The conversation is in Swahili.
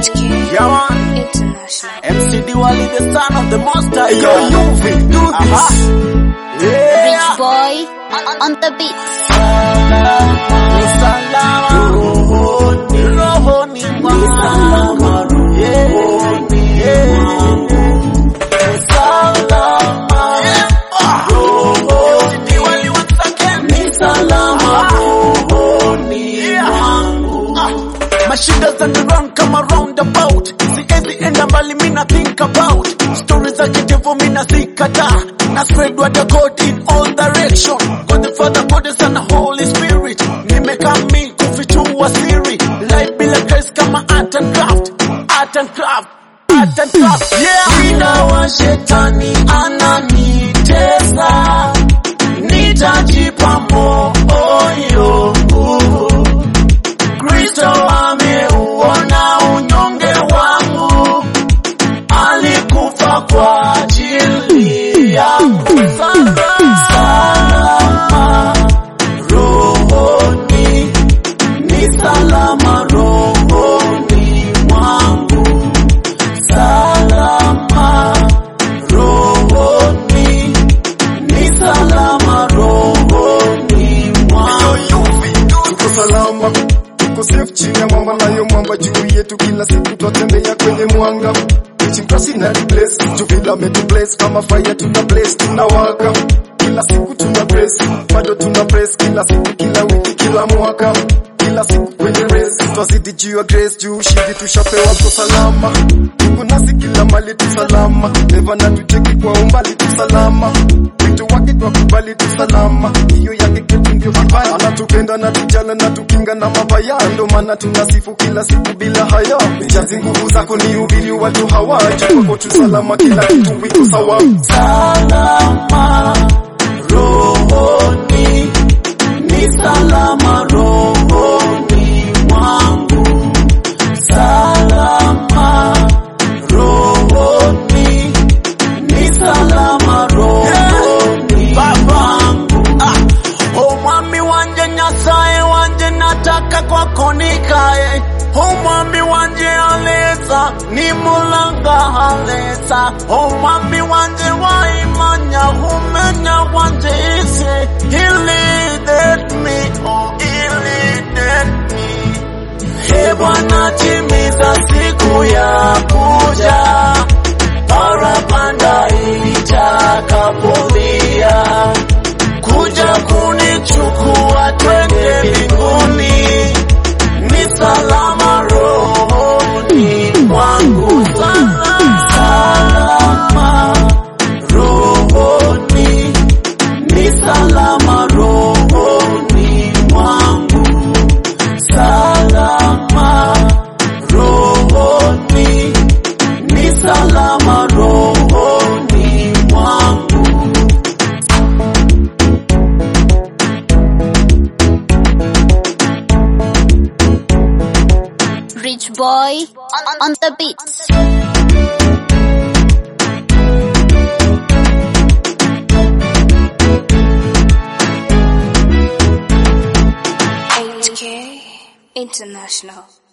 Yeah, man. International. MC Diwali, the son of the monster. Yo, UV, do this. Yeah. Rich boy on the beat. Salama rohoni, rohoni mwangu. Yeah. Salama rohoni. Diwali once again. Ni salama rohoni mwangu. Mashida zanirun kama roundabout. Siezi enda mbali mina think about. Stories za kidevu mina zikata. Na spread what the God in all direction. God the Father, God the Son, and Holy Spirit. Nimekaa mi kufichua siri. Life bila grace kama art and craft. Art and craft. Art and craft. Yeah. Ingawa shetani ananitesa, nitajipa moyo. Kristo ameuona unyonge wangu, alikufa kwa ajili yangu. Salama rohoni, ni salama rohoni mwangu. Salama rohoni, ni salama rohoni mwangu. Tuko salama, tuko safe chini ya mwamba, nayo mwamba juu yetu. Kila siku twatembea kwenye mwanga, chimprasi na replace juvila metu place kama fire tuna place tunawaka. Kila siku tuna press, bado tuna press. Kila siku, kila wiki, kila mwaka, kila siku kwenye race twazidi juu ya grace. Juu ushindi tushapewa, kwa salama tuko nasi kila mali tu salama. Never na tucheki kwa umbali tu salama, vitu wake twakubali tu salama. Hiyo yake kwetu ndio kibaya, anatupenda na tujala na tukinga na mabaya. Ndo maana tunasifu kila siku bila haya. Jazi nguvu zako ni ubiri watu hawaji, kwako tu salama, kila kitu wiko sawa. Salama rohoni, ni salama rohoni mwangu. Salama rohoni, ni salama rohoni mwangu. Omwami wanje Nyasaye wanje, nataka kwako nikae. Omwami wanje aleza, ni mulanga aleza. Omwami wanje waimanya, umenya wanje ise. He leaded me, oh he leaded me. He Bwana timiza siku ya kuja, parapanda itakapolia, kuja kunichukua twende mbinguni. Ni salama rohoni mwangu. Salama rohoni, ni salama rohoni mwangu. Salama rohoni, ni salama rohoni mwangu. Rich boy on the beat. HK International.